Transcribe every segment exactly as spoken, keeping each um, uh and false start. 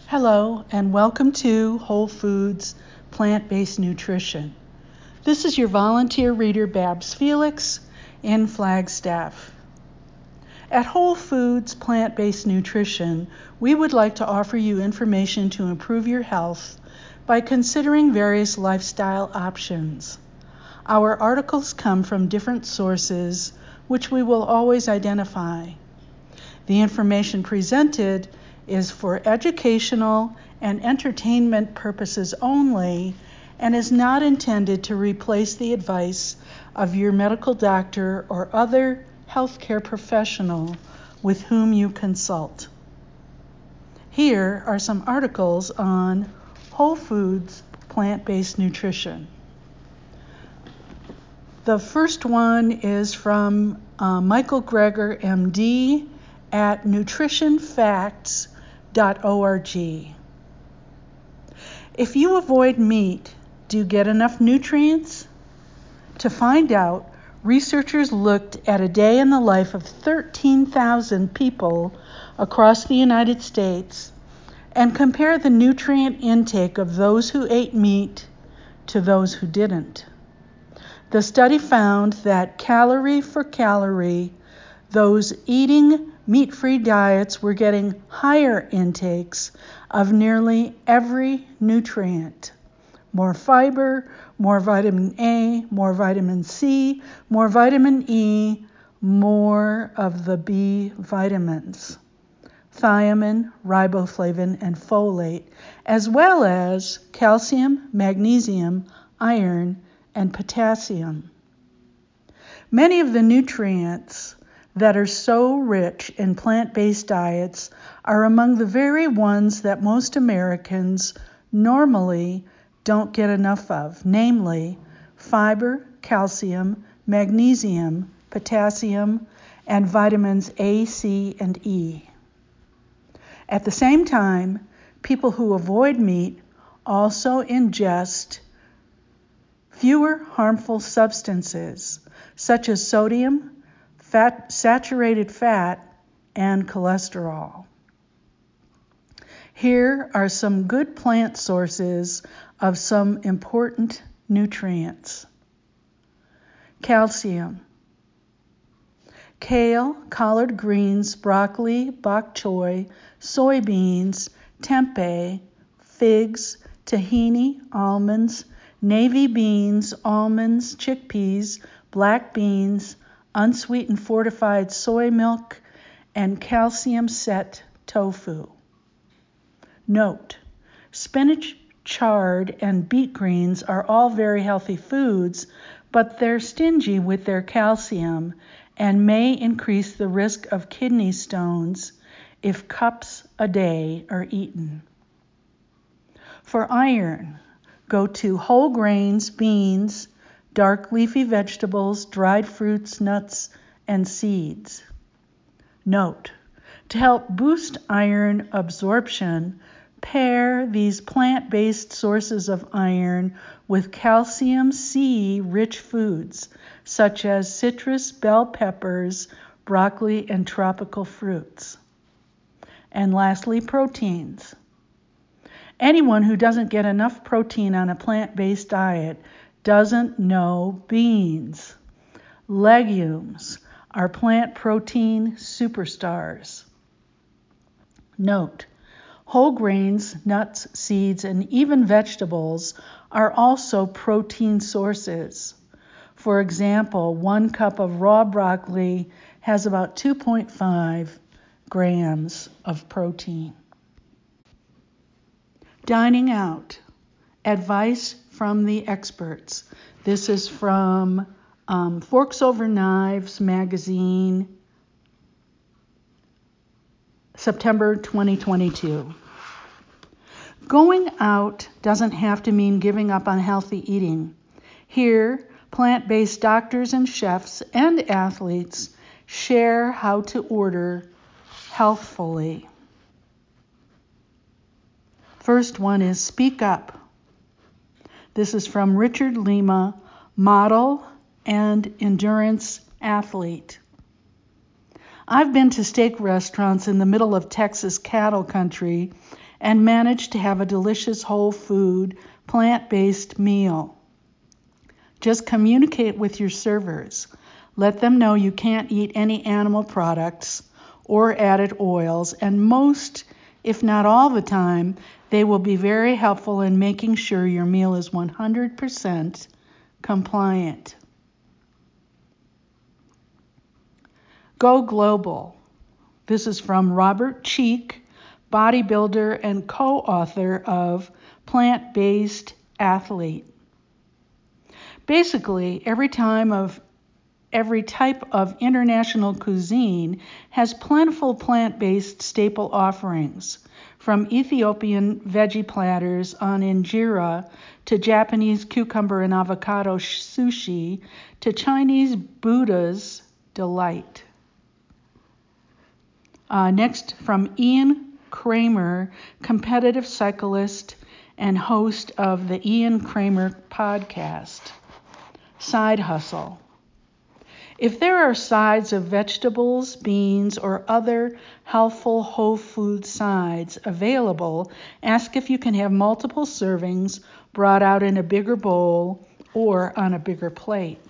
Hello, and welcome to Whole Foods Plant-Based Nutrition. This is your volunteer reader, Babs Felix, in Flagstaff. At Whole Foods Plant-Based Nutrition, we would like to offer you information to improve your health by considering various lifestyle options. Our articles come from different sources, which we will always identify. The information presented is for educational and entertainment purposes only and is not intended to replace the advice of your medical doctor or other healthcare professional with whom you consult. Here are some articles on Whole Foods Plant-Based Nutrition. The first one is from uh, Michael Greger, M D, at nutrition facts dot org. If you avoid meat, do you get enough nutrients? To find out, researchers looked at a day in the life of thirteen thousand people across the United States and compared the nutrient intake of those who ate meat to those who didn't. The study found that calorie for calorie, those eating meat-free diets were getting higher intakes of nearly every nutrient. More fiber, more vitamin A, more vitamin C, more vitamin E, more of the B vitamins, thiamine, riboflavin, and folate, as well as calcium, magnesium, iron, and potassium. Many of the nutrients that are so rich in plant-based diets are among the very ones that most Americans normally don't get enough of, namely fiber, calcium, magnesium, potassium, and vitamins A, C, and E. At the same time, people who avoid meat also ingest fewer harmful substances, such as sodium, fat, saturated fat, and cholesterol. Here are some good plant sources of some important nutrients. Calcium. Kale, collard greens, broccoli, bok choy, soybeans, tempeh, figs, tahini, almonds, navy beans, almonds, chickpeas, black beans, unsweetened fortified soy milk, and calcium-set tofu. Note, spinach, chard, and beet greens are all very healthy foods, but they're stingy with their calcium and may increase the risk of kidney stones if cups a day are eaten. For iron, go to whole grains, beans, dark leafy vegetables, dried fruits, nuts, and seeds. Note, to help boost iron absorption, pair these plant-based sources of iron with calcium C-rich foods, such as citrus, bell peppers, broccoli, and tropical fruits. And lastly, proteins. Anyone who doesn't get enough protein on a plant-based diet doesn't know beans. Legumes are plant protein superstars. Note, whole grains, nuts, seeds, and even vegetables are also protein sources. For example, one cup of raw broccoli has about two point five grams of protein. Dining out. Advice from the experts. This is from um, Forks Over Knives magazine, September twenty twenty-two. Going out doesn't have to mean giving up on healthy eating. Here, plant-based doctors and chefs and athletes share how to order healthfully. First one is Speak Up. This is from Richard Lima, model and endurance athlete. I've been to steak restaurants in the middle of Texas cattle country and manage to have a delicious whole food, plant-based meal. Just communicate with your servers. Let them know you can't eat any animal products or added oils, and most, if not all the time, they will be very helpful in making sure your meal is one hundred percent compliant. Go global. This is from Robert Cheek, bodybuilder and co-author of Plant-Based Athlete. Basically, every time of every type of international cuisine has plentiful plant-based staple offerings, from Ethiopian veggie platters on injera to Japanese cucumber and avocado sushi to Chinese Buddha's delight. Uh, next, from Ian Kramer, competitive cyclist and host of the Ian Kramer podcast. Side hustle. If there are sides of vegetables, beans, or other healthful whole food sides available, ask if you can have multiple servings brought out in a bigger bowl or on a bigger plate.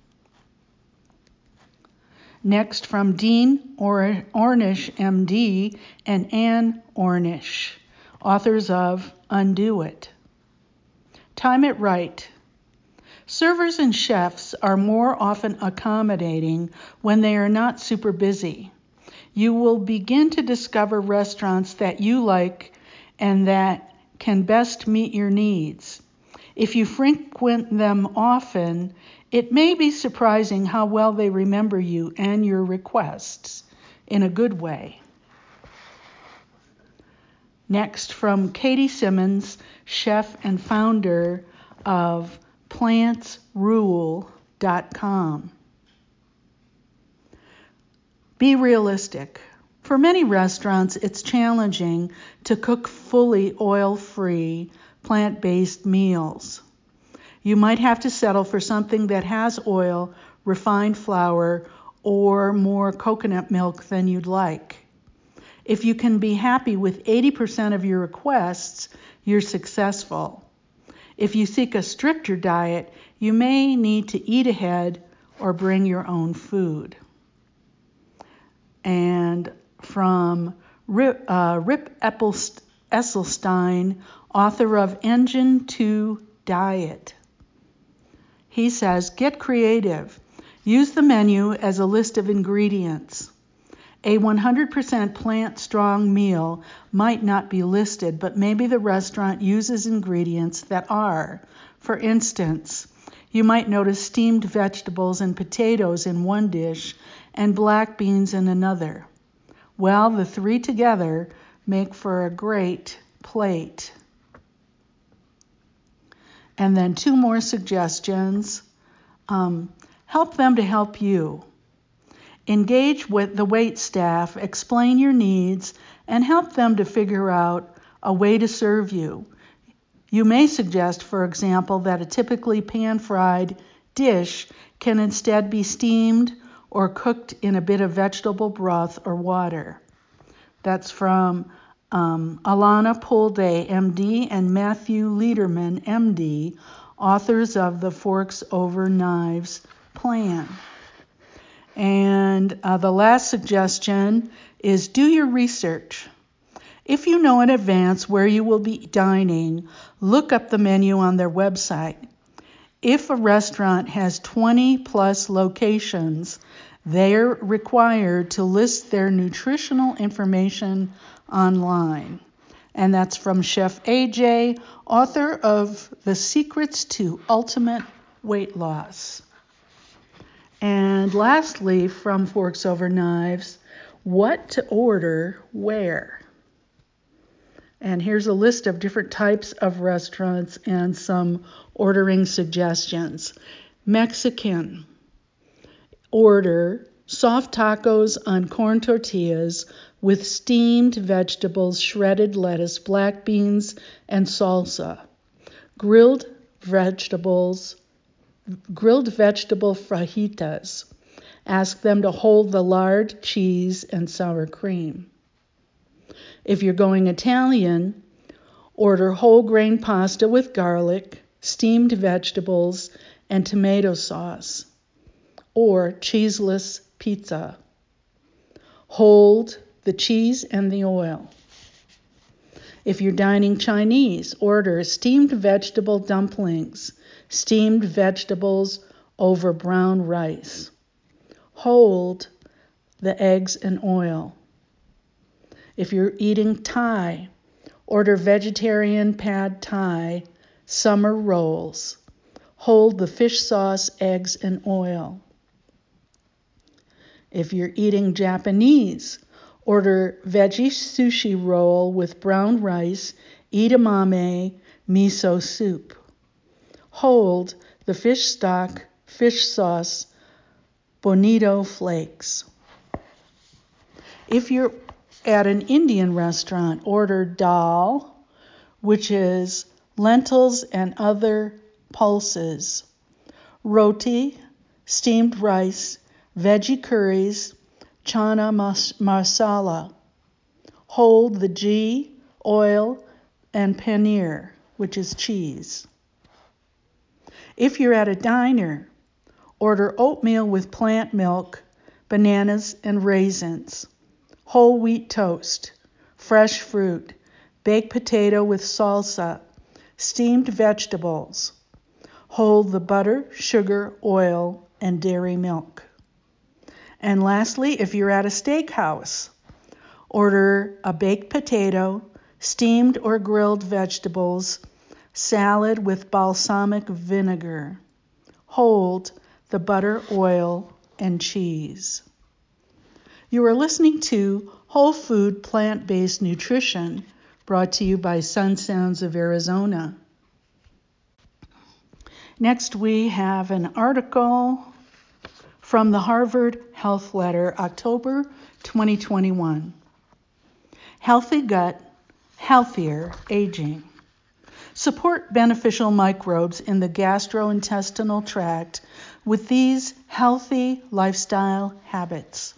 Next, from Dean Or- Ornish, M D, and Ann Ornish, authors of Undo It. Time it right. Servers and chefs are more often accommodating when they are not super busy. You will begin to discover restaurants that you like and that can best meet your needs. If you frequent them often, it may be surprising how well they remember you and your requests in a good way. Next, from Katie Simmons, chef and founder of plants rule dot com. Be realistic. For many restaurants, it's challenging to cook fully oil-free, plant-based meals. You might have to settle for something that has oil, refined flour, or more coconut milk than you'd like. If you can be happy with eighty percent of your requests, you're successful. If you seek a stricter diet, you may need to eat ahead or bring your own food. And from Rip, uh, Rip Esselstyn, author of Engine two Diet. He says, get creative. Use the menu as a list of ingredients. A one hundred percent plant-strong meal might not be listed, but maybe the restaurant uses ingredients that are. For instance, you might notice steamed vegetables and potatoes in one dish and black beans in another. Well, the three together make for a great plate. And then two more suggestions. Um, help them to help you. Engage with the wait staff, explain your needs, and help them to figure out a way to serve you. You may suggest, for example, that a typically pan-fried dish can instead be steamed or cooked in a bit of vegetable broth or water. That's from um, Alana Poolday, M D, and Matthew Lederman, M D, authors of the Forks Over Knives Plan. And uh, the last suggestion is do your research. If you know in advance where you will be dining, look up the menu on their website. If a restaurant has twenty plus locations, they're required to list their nutritional information online. And that's from Chef A J, author of The Secrets to Ultimate Weight Loss. And lastly, from Forks Over Knives, what to order where. And here's a list of different types of restaurants and some ordering suggestions. Mexican. Order soft tacos on corn tortillas with steamed vegetables, shredded lettuce, black beans, and salsa. Grilled vegetables, grilled vegetable fajitas. Ask them to hold the lard, cheese, and sour cream. If you're going Italian, order whole grain pasta with garlic, steamed vegetables, and tomato sauce, or cheeseless pizza. Hold the cheese and the oil. If you're dining Chinese, order steamed vegetable dumplings, steamed vegetables over brown rice. Hold the eggs and oil. If you're eating Thai, order vegetarian pad Thai summer rolls. Hold the fish sauce, eggs, and oil. If you're eating Japanese, order veggie sushi roll with brown rice, edamame, miso soup. Hold the fish stock, fish sauce, bonito flakes. If you're at an Indian restaurant, order dal, which is lentils and other pulses, roti, steamed rice, veggie curries, chana mas- masala. Hold the ghee, oil, and paneer, which is cheese. If you're at a diner, order oatmeal with plant milk, bananas, and raisins, whole wheat toast, fresh fruit, baked potato with salsa, steamed vegetables. Hold the butter, sugar, oil, and dairy milk. And lastly, if you're at a steakhouse, order a baked potato, steamed or grilled vegetables, salad with balsamic vinegar. Hold the butter, oil, and cheese. You are listening to Whole Food Plant-Based Nutrition, brought to you by Sun Sounds of Arizona. Next, we have an article from the Harvard Health Letter, October twenty twenty-one. Healthy gut, healthier aging. Support beneficial microbes in the gastrointestinal tract with these healthy lifestyle habits.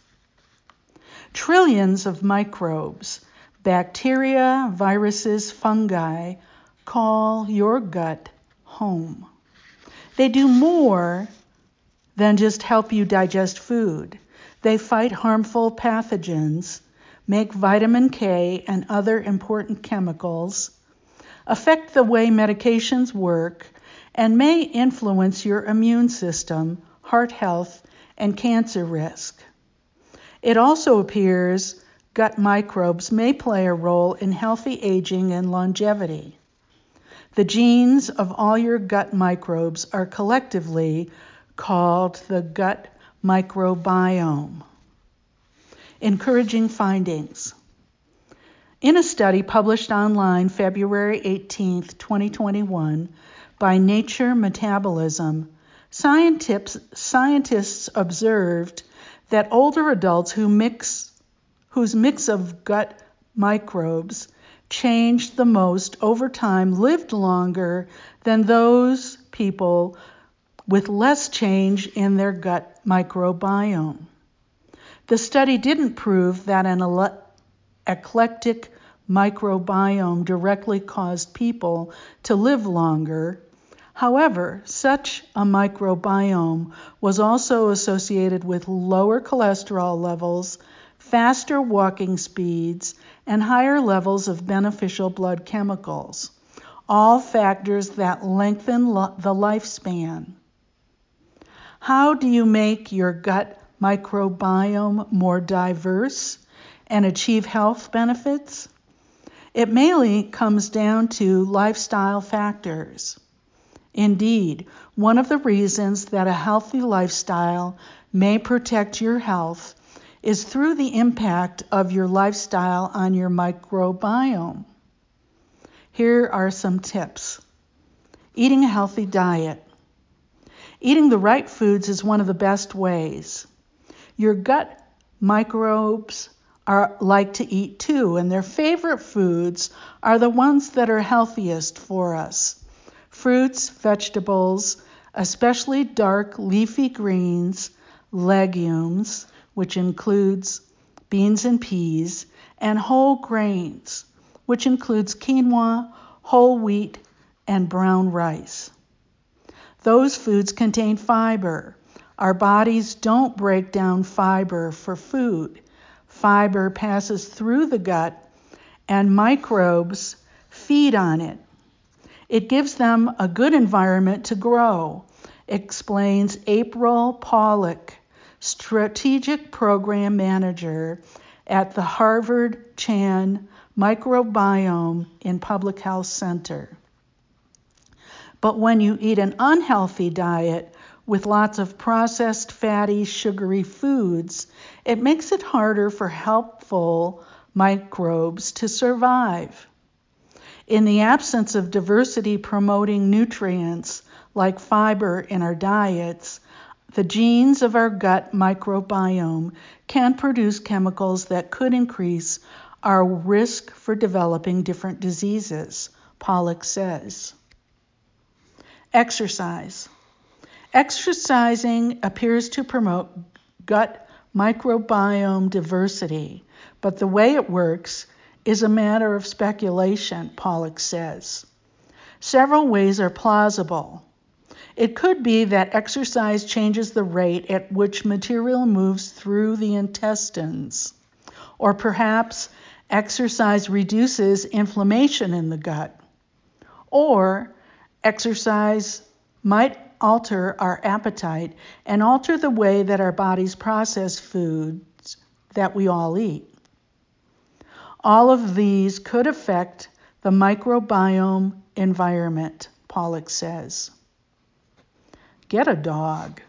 Trillions of microbes, bacteria, viruses, fungi, call your gut home. They do more than just help you digest food. They fight harmful pathogens, make vitamin K and other important chemicals, affect the way medications work, and may influence your immune system, heart health, and cancer risk. It also appears gut microbes may play a role in healthy aging and longevity. The genes of all your gut microbes are collectively called the gut microbiome. Encouraging findings. In a study published online February eighteenth, twenty twenty-one by Nature Metabolism, scientists, scientists observed that older adults who mix, whose mix of gut microbes changed the most over time lived longer than those people with less change in their gut microbiome. The study didn't prove that an ele- eclectic microbiome directly caused people to live longer. However, such a microbiome was also associated with lower cholesterol levels, faster walking speeds, and higher levels of beneficial blood chemicals, all factors that lengthen lo- the lifespan. How do you make your gut microbiome more diverse and achieve health benefits? It mainly comes down to lifestyle factors. Indeed, one of the reasons that a healthy lifestyle may protect your health is through the impact of your lifestyle on your microbiome. Here are some tips. Eating a healthy diet. Eating the right foods is one of the best ways. Your gut microbes are like to eat too, and their favorite foods are the ones that are healthiest for us. Fruits, vegetables, especially dark leafy greens, legumes, which includes beans and peas, and whole grains, which includes quinoa, whole wheat, and brown rice. Those foods contain fiber. Our bodies don't break down fiber for food. Fiber passes through the gut, and microbes feed on it. It gives them a good environment to grow, explains April Pollock, Strategic Program Manager at the Harvard Chan Microbiome in Public Health Center. But when you eat an unhealthy diet with lots of processed, fatty, sugary foods, it makes it harder for helpful microbes to survive. In the absence of diversity-promoting nutrients like fiber in our diets, the genes of our gut microbiome can produce chemicals that could increase our risk for developing different diseases, Pollock says. Exercise. Exercising appears to promote gut microbiome diversity, but the way it works is a matter of speculation, Pollock says. Several ways are plausible. It could be that exercise changes the rate at which material moves through the intestines, or perhaps exercise reduces inflammation in the gut, or exercise might alter our appetite and alter the way that our bodies process foods that we all eat. All of these could affect the microbiome environment, Pollock says. Get a dog.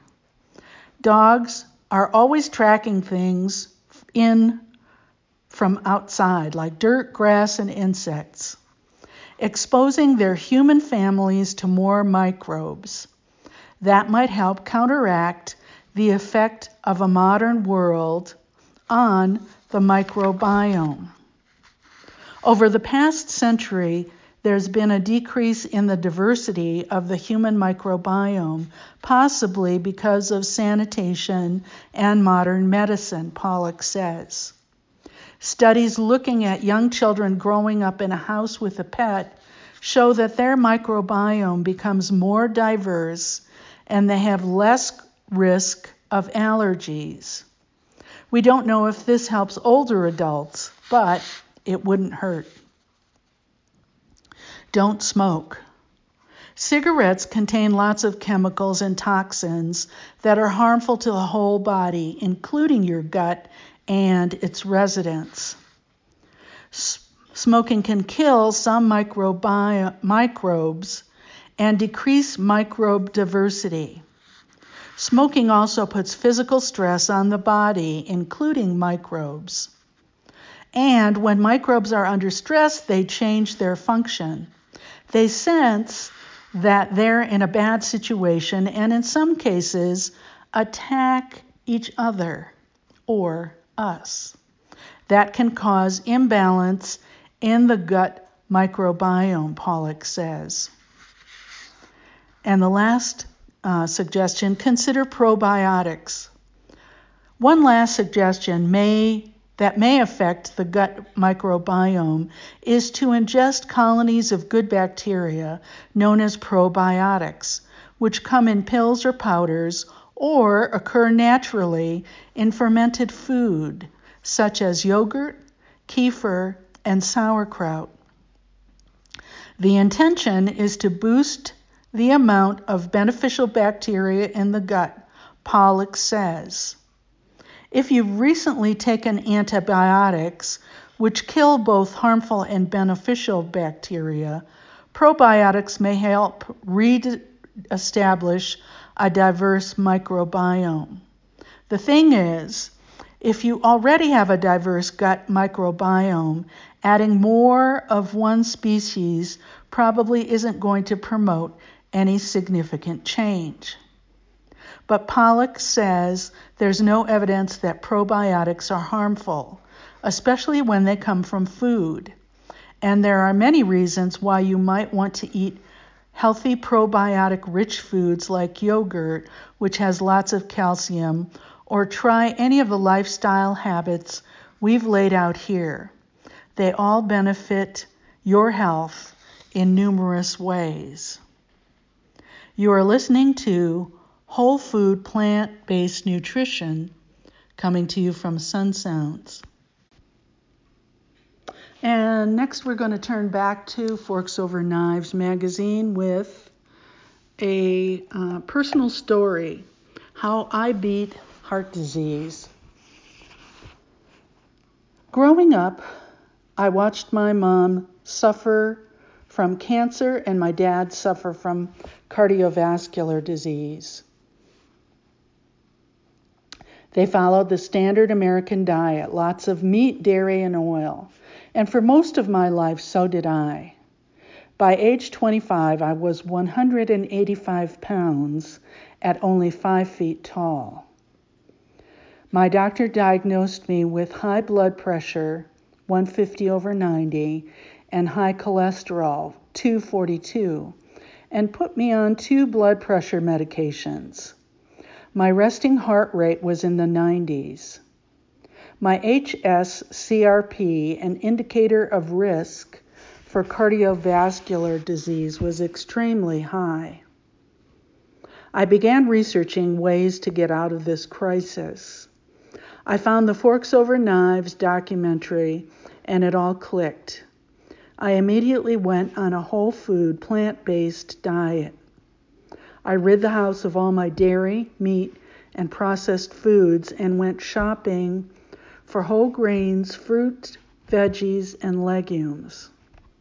Dogs are always tracking things in from outside, like dirt, grass, and insects, exposing their human families to more microbes. That might help counteract the effect of a modern world on the microbiome. Over the past century, there's been a decrease in the diversity of the human microbiome, possibly because of sanitation and modern medicine, Pollock says. Studies looking at young children growing up in a house with a pet show that their microbiome becomes more diverse and they have less risk of allergies. We don't know if this helps older adults, but it wouldn't hurt. Don't smoke. Cigarettes contain lots of chemicals and toxins that are harmful to the whole body, including your gut and its residents. S- smoking can kill some microbi- microbes and decrease microbe diversity. Smoking also puts physical stress on the body, including microbes. And when microbes are under stress, they change their function. They sense that they're in a bad situation and in some cases attack each other or us. That can cause imbalance in the gut microbiome, Pollock says. And the last uh, suggestion, consider probiotics. One last suggestion may that may affect the gut microbiome is to ingest colonies of good bacteria known as probiotics, which come in pills or powders or occur naturally in fermented food, such as yogurt, kefir, and sauerkraut. The intention is to boost the amount of beneficial bacteria in the gut, Pollock says. If you've recently taken antibiotics, which kill both harmful and beneficial bacteria, probiotics may help re-establish a diverse microbiome. The thing is, if you already have a diverse gut microbiome, adding more of one species probably isn't going to promote any significant change. But Pollock says there's no evidence that probiotics are harmful, especially when they come from food. And there are many reasons why you might want to eat healthy probiotic-rich foods like yogurt, which has lots of calcium, or try any of the lifestyle habits we've laid out here. They all benefit your health in numerous ways. You are listening to Whole Food Plant-Based Nutrition, coming to you from Sun Sounds. And next we're going to turn back to Forks Over Knives magazine with a uh, personal story, how I beat heart disease. Growing up, I watched my mom suffer from cancer and my dad suffer from cardiovascular disease. They followed the standard American diet, lots of meat, dairy, and oil. And for most of my life, so did I. By age twenty-five, I was one hundred eighty-five pounds at only five feet tall. My doctor diagnosed me with high blood pressure, one fifty over ninety, and high cholesterol, two forty-two, and put me on two blood pressure medications. My resting heart rate was in the nineties. My H S C R P, an indicator of risk for cardiovascular disease, was extremely high. I began researching ways to get out of this crisis. I found the Forks Over Knives documentary, and it all clicked. I immediately went on a whole food, plant-based diet. I rid the house of all my dairy, meat, and processed foods and went shopping for whole grains, fruit, veggies, and legumes.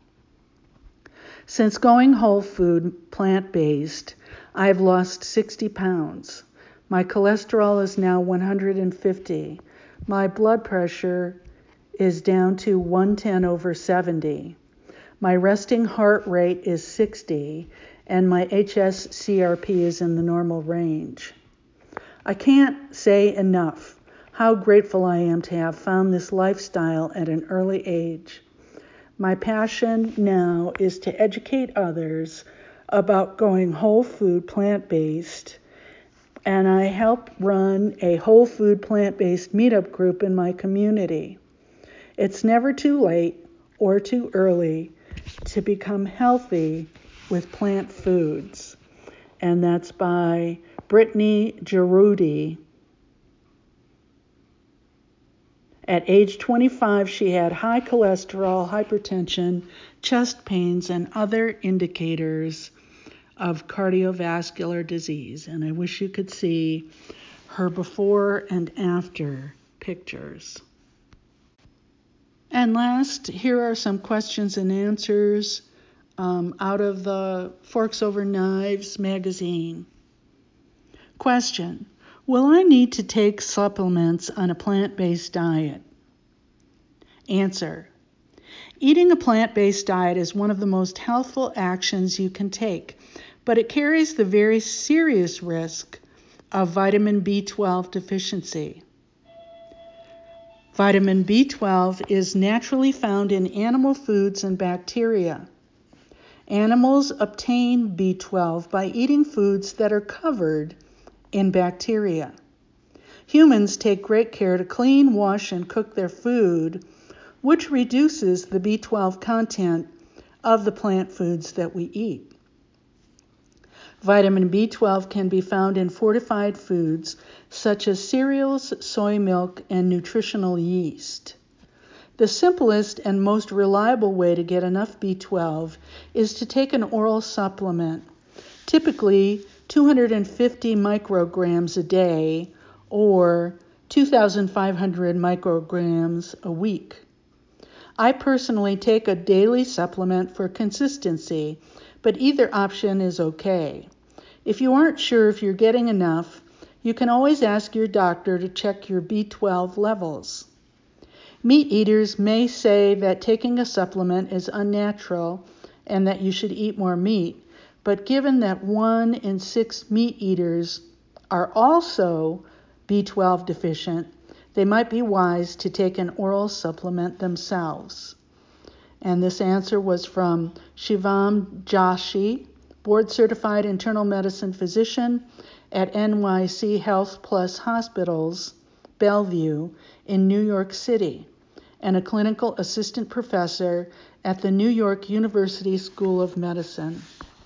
Since going whole food, plant-based, I have lost sixty pounds. My cholesterol is now one hundred fifty. My blood pressure is down to one ten over seventy. My resting heart rate is sixty, and my H S C R P is in the normal range. I can't say enough how grateful I am to have found this lifestyle at an early age. My passion now is to educate others about going whole food plant-based, and I help run a whole food plant-based meetup group in my community. It's never too late or too early to become healthy with plant foods. And that's by Brittany Giroudi. At age twenty-five, she had high cholesterol, hypertension, chest pains, and other indicators of cardiovascular disease. And I wish you could see her before and after pictures. And last, here are some questions and answers um, out of the Forks Over Knives magazine. Question: will I need to take supplements on a plant-based diet? Answer: eating a plant-based diet is one of the most healthful actions you can take, but it carries the very serious risk of vitamin B twelve deficiency. Vitamin B twelve is naturally found in animal foods and bacteria. Animals obtain B twelve by eating foods that are covered in bacteria. Humans take great care to clean, wash, and cook their food, which reduces the B twelve content of the plant foods that we eat. Vitamin B twelve can be found in fortified foods such as cereals, soy milk, and nutritional yeast. The simplest and most reliable way to get enough B twelve is to take an oral supplement, typically two hundred fifty micrograms a day or two thousand five hundred micrograms a week. I personally take a daily supplement for consistency, but either option is okay. If you aren't sure if you're getting enough, you can always ask your doctor to check your B twelve levels. Meat eaters may say that taking a supplement is unnatural and that you should eat more meat, but given that one in six meat eaters are also B twelve deficient, they might be wise to take an oral supplement themselves. And this answer was from Shivam Joshi, board-certified internal medicine physician at N Y C Health Plus Hospitals, Bellevue, in New York City. and a clinical assistant professor at the New York University School of Medicine.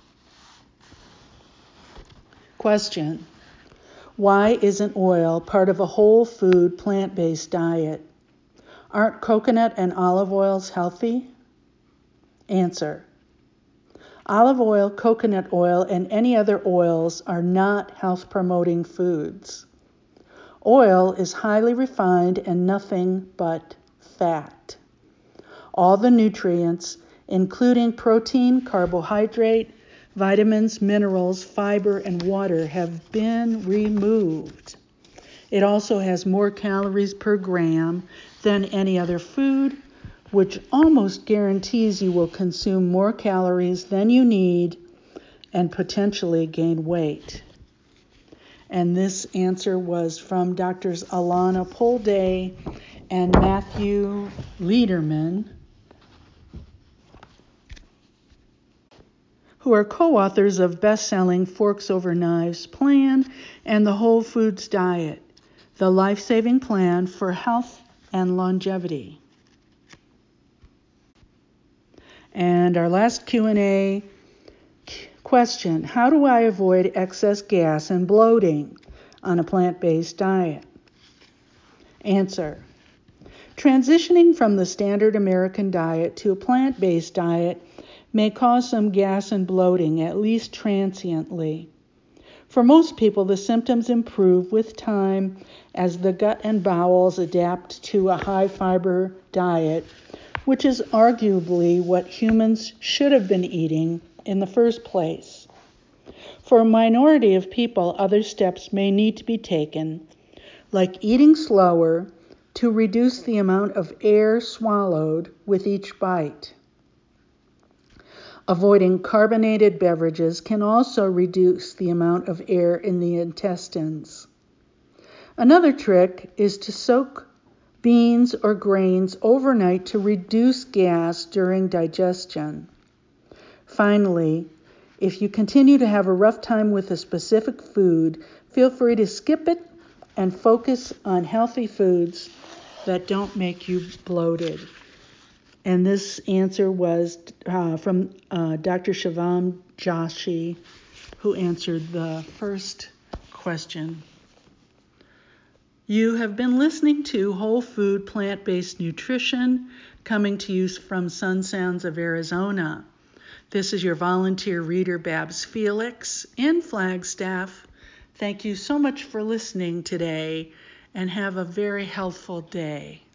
Question: why isn't oil part of a whole food plant-based diet? Aren't coconut and olive oils healthy? Answer: olive oil, coconut oil, and any other oils are not health-promoting foods. Oil is highly refined and nothing but fat. All the nutrients, including protein, carbohydrate, vitamins, minerals, fiber, and water, have been removed. It also has more calories per gram than any other food, which almost guarantees you will consume more calories than you need and potentially gain weight. And this answer was from Doctors Alana Polday and Matthew Lederman, who are co-authors of best-selling Forks Over Knives Plan and the Whole Foods Diet, the life-saving plan for health and longevity. And our last Q and A question: how do I avoid excess gas and bloating on a plant-based diet? Answer: transitioning from the standard American diet to a plant-based diet may cause some gas and bloating, at least transiently. For most people, the symptoms improve with time as the gut and bowels adapt to a high-fiber diet, which is arguably what humans should have been eating in the first place. For a minority of people, other steps may need to be taken, like eating slower to reduce the amount of air swallowed with each bite. Avoiding carbonated beverages can also reduce the amount of air in the intestines. Another trick is to soak beans or grains overnight to reduce gas during digestion. Finally, if you continue to have a rough time with a specific food, feel free to skip it and focus on healthy foods that don't make you bloated. And this answer was uh, from uh, Doctor Shivam Joshi, who answered the first question. You have been listening to Whole Food Plant-Based Nutrition, coming to you from Sun Sounds of Arizona. This is your volunteer reader, Babs Felix, in Flagstaff. Thank you so much for listening today, and have a very healthful day.